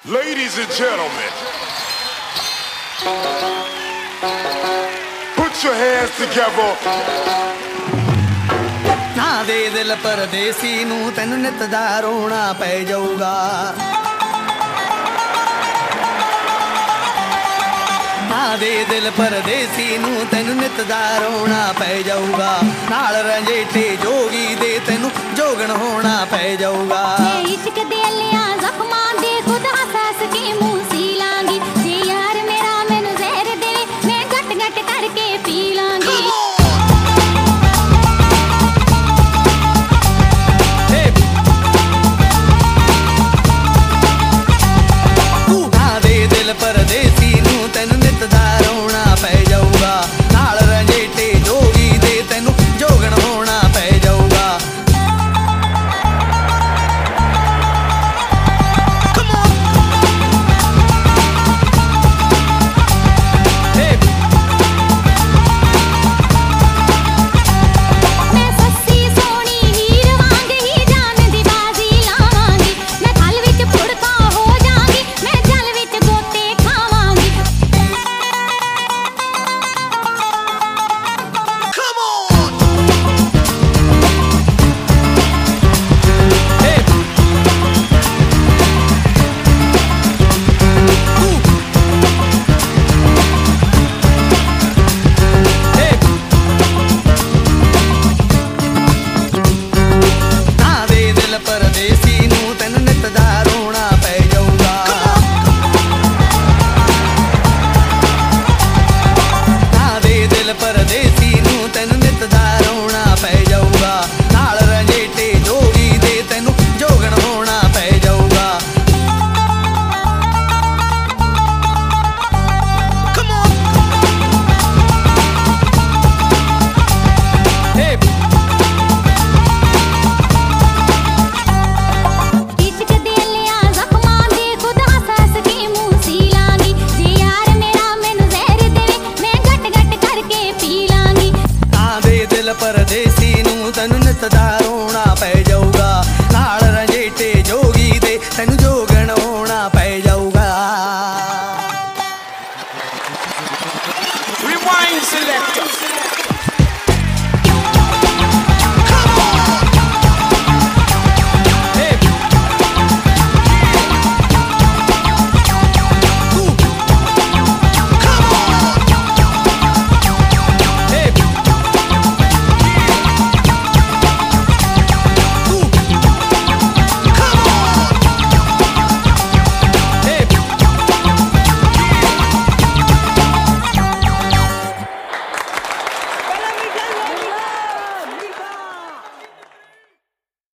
Ladies and gentlemen, put your hands together. ना दे दिल परदेसी नू तैनू नित दा रोना पै जाऊगा। ना दे दिल परदेसी नू तैनू नित दा रोना पै जाऊगा। नाल रंजेटे जोगी दे तैनू जोगण होना पै जाऊगा। इश्क दे लिया जख्मां दे खुद हंस के मुंह सी लांगी। जे यार मेरा मैनू जहर दे मैं गट गट करके पी लांगी। परदेसी नू तैनू नित दा रोना पै जाऊगा। नाल रंजेटे जोगी दे तैनू जोगण होना पै जाऊगा। मैं सस्सी सोनी हीर वांग ही जान दी बाजी लावांगी। मैं थल विच फुड़का हो जांगी, मैं जल विच गोते खावांगी। ना दे दिल परदेसी नू तैनू नित दा रोना पै जाऊगा। ना दे दिल परदेसी नू तैनू नित दा रोना पै जाऊगा। नाल रंजेटे जोगी दे तैनू जोगण होना पै जाऊगा। इश्क दे लिया जख्मां दे खुद हंस के मुंह सी लांगी। जे यार मेरा मैनू जहर दे मैं गट गट करके पी लांगी। ना दे दिल परदेसी नू तैनू नित दा रोना पै जाऊगा। नाल रंजेटे जोगी दे तैनू जोगण होना